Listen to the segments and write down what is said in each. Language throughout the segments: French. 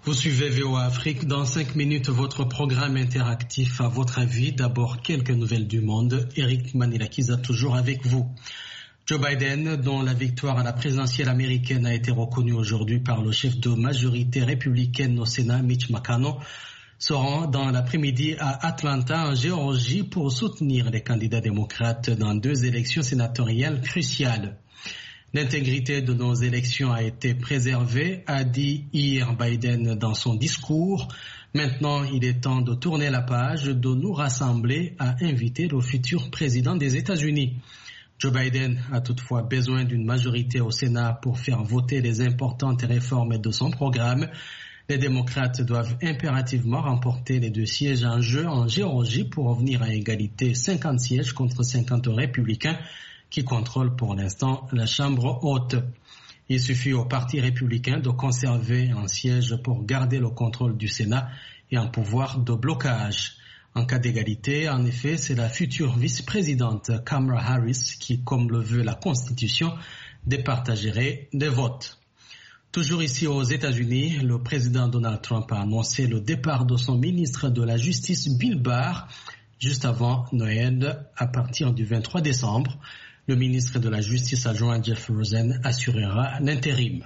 Vous suivez VOA Afrique. Dans 5 minutes, votre programme interactif à votre avis. D'abord, quelques nouvelles du monde. Eric Manilakiza, toujours avec vous. Joe Biden, dont la victoire à la présidentielle américaine a été reconnue aujourd'hui par le chef de majorité républicaine au Sénat, Mitch McConnell, se rend dans l'après-midi à Atlanta, en Géorgie, pour soutenir les candidats démocrates dans 2 élections sénatoriales cruciales. L'intégrité de nos élections a été préservée, a dit hier Biden dans son discours. Maintenant, il est temps de tourner la page, de nous rassembler, a invité le futur président des États-Unis. Joe Biden a toutefois besoin d'une majorité au Sénat pour faire voter les importantes réformes de son programme. Les démocrates doivent impérativement remporter les 2 sièges en jeu en Géorgie pour revenir à égalité 50 sièges contre 50 républicains qui contrôlent pour l'instant la Chambre haute. Il suffit au Parti républicain de conserver un siège pour garder le contrôle du Sénat et un pouvoir de blocage. En cas d'égalité, en effet, c'est la future vice-présidente Kamala Harris qui, comme le veut la Constitution, départagerait les votes. Toujours ici aux États-Unis, le président Donald Trump a annoncé le départ de son ministre de la Justice Bill Barr juste avant Noël à partir du 23 décembre. Le ministre de la Justice adjoint Jeff Rosen assurera l'intérim.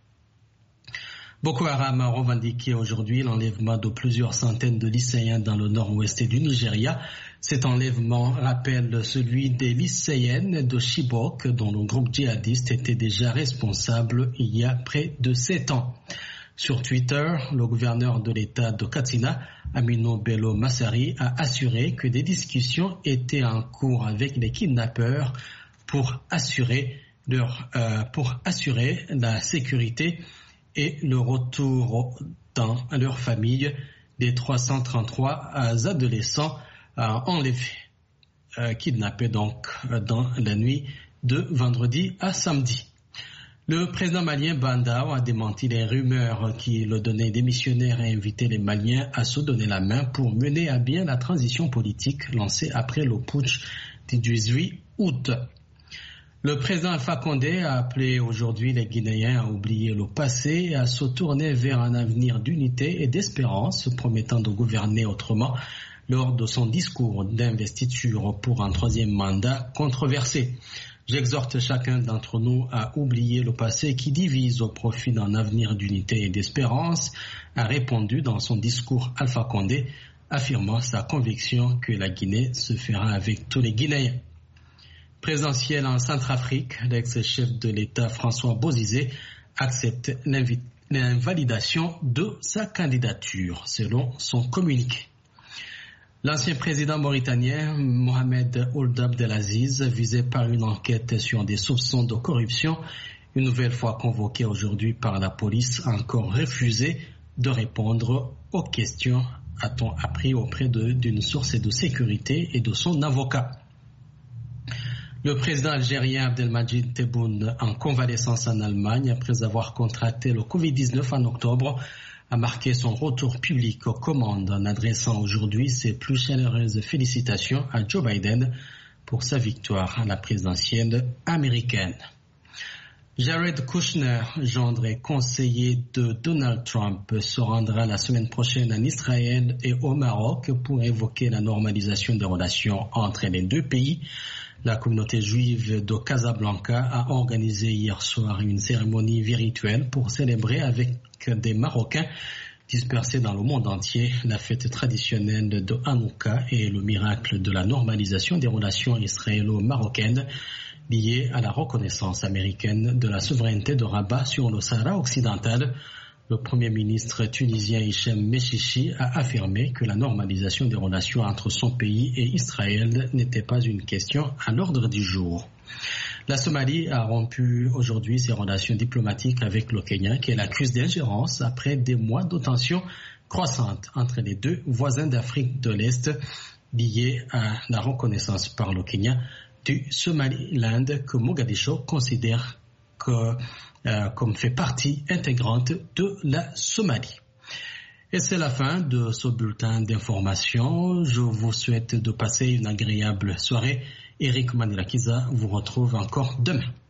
Boko Haram a revendiqué aujourd'hui l'enlèvement de plusieurs centaines de lycéens dans le nord-ouest du Nigeria. Cet enlèvement rappelle celui des lycéennes de Chibok, dont le groupe djihadiste était déjà responsable il y a près de 7 ans. Sur Twitter, le gouverneur de l'État de Katsina, Aminu Bello Massari, a assuré que des discussions étaient en cours avec les kidnappeurs pour assurer la sécurité et le retour dans leur famille des 333 adolescents enlevés, kidnappés donc dans la nuit de vendredi à samedi. Le président malien Bandao a démenti les rumeurs qui le donnaient démissionnaire et invité les Maliens à se donner la main pour mener à bien la transition politique lancée après le putsch du 18 août. Le président Alpha Condé a appelé aujourd'hui les Guinéens à oublier le passé et à se tourner vers un avenir d'unité et d'espérance, promettant de gouverner autrement lors de son discours d'investiture pour un 3e mandat controversé. J'exhorte chacun d'entre nous à oublier le passé qui divise au profit d'un avenir d'unité et d'espérance, a répondu dans son discours Alpha Condé, affirmant sa conviction que la Guinée se fera avec tous les Guinéens. Présidentiel en Centrafrique, l'ex-chef de l'État François Bozizé accepte l'invalidation de sa candidature, selon son communiqué. L'ancien président mauritanien Mohamed Ould Abdelaziz, visé par une enquête sur des soupçons de corruption, une nouvelle fois convoqué aujourd'hui par la police, a encore refusé de répondre aux questions, a-t-on appris auprès d'une source de sécurité et de son avocat. Le président algérien Abdelmadjid Tebboune, en convalescence en Allemagne après avoir contracté le Covid-19 en octobre, a marqué son retour public aux commandes en adressant aujourd'hui ses plus chaleureuses félicitations à Joe Biden pour sa victoire à la présidentielle américaine. Jared Kushner, gendre et conseiller de Donald Trump, se rendra la semaine prochaine en Israël et au Maroc pour évoquer la normalisation des relations entre les 2 pays. La communauté juive de Casablanca a organisé hier soir une cérémonie virtuelle pour célébrer avec des Marocains dispersés dans le monde entier la fête traditionnelle de Hanouka et le miracle de la normalisation des relations israélo-marocaines liées à la reconnaissance américaine de la souveraineté de Rabat sur le Sahara occidental. Le Premier ministre tunisien Hichem Mechichi a affirmé que la normalisation des relations entre son pays et Israël n'était pas une question à l'ordre du jour. La Somalie a rompu aujourd'hui ses relations diplomatiques avec le Kenya, qu'elle accuse d'ingérence après des mois de tensions croissantes entre les 2 voisins d'Afrique de l'Est liés à la reconnaissance par le Kenya du Somaliland que Mogadiscio considère comme fait partie intégrante de la Somalie. Et c'est la fin de ce bulletin d'information. Je vous souhaite de passer une agréable soirée. Eric Manilakiza vous retrouve encore demain.